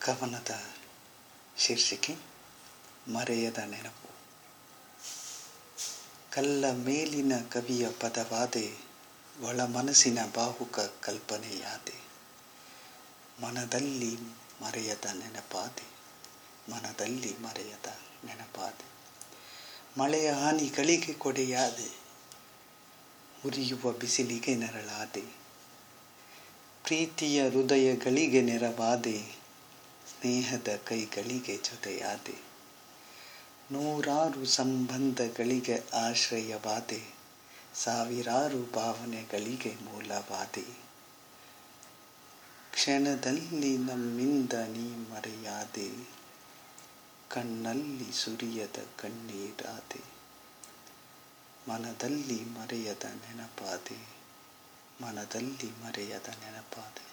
ಕವನದ ಶೀರ್ಷಿಕೆ ಮರೆಯದ ನೆನಪು. ಕಲ್ಲ ಮೇಲಿನ ಕವಿಯ ಪದವಾದೆ, ಒಳ ಮನಸ್ಸಿನ ಬಾಹುಕ ಕಲ್ಪನೆಯಾದೆ. ಮನದಲ್ಲಿ ಮರೆಯದ ನೆನಪಾದೆ, ಮನದಲ್ಲಿ ಮರೆಯದ ನೆನಪಾದೆ. ಮಳೆಯ ಹಾನಿಗಳಿಗೆ ಕೊಡೆಯಾದೆ, ಉರಿಯುವ ಬಿಸಿಲಿಗೆ ನೆರಳಾದೆ. ಪ್ರೀತಿಯ ಹೃದಯಗಳಿಗೆ ನೆರವಾದೆ, ಸ್ನೇಹದ ಕೈಗಳಿಗೆ ಜೊತೆಯಾದೆ. ನೂರಾರು ಸಂಬಂಧಗಳಿಗೆ ಆಶ್ರಯವಾದೆ, ಸಾವಿರಾರು ಭಾವನೆಗಳಿಗೆ ಮೂಲವಾದೆ. ಕ್ಷಣದಲ್ಲಿ ನಮ್ಮಿಂದ ನೀ ಮರೆಯಾದೆ, ಕಣ್ಣಲ್ಲಿ ಸುರಿಯದ ಕಣ್ಣೀರಾದೆ. ಮನದಲ್ಲಿ ಮರೆಯದ ನೆನಪಾದೆ, ಮನದಲ್ಲಿ ಮರೆಯದ ನೆನಪಾದೆ.